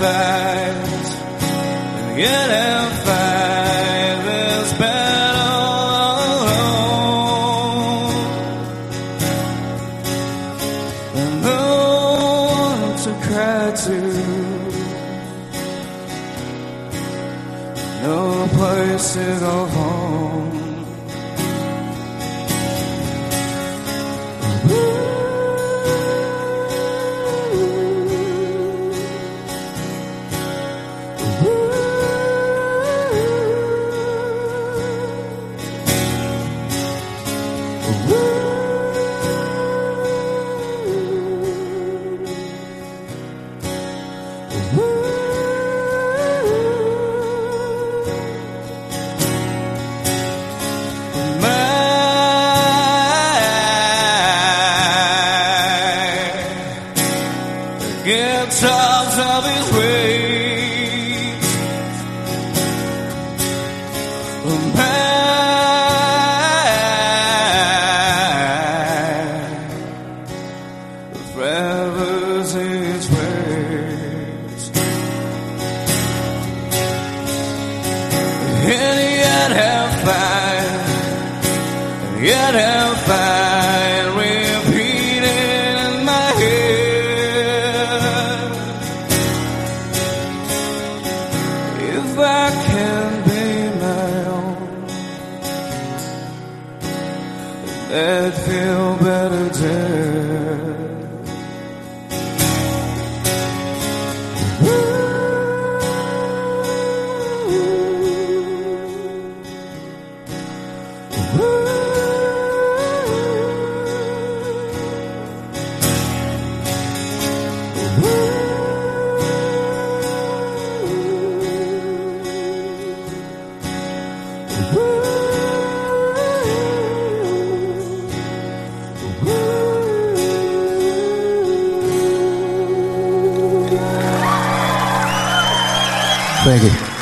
fight, and yet I'll fight this battle alone. And no one to cry to, no place to go home. Guitars of his ways, forever's his ways, and yet I'll find, and yet I'll find, repeating in my head. If I can be my own, I'd feel better dead. Thank you.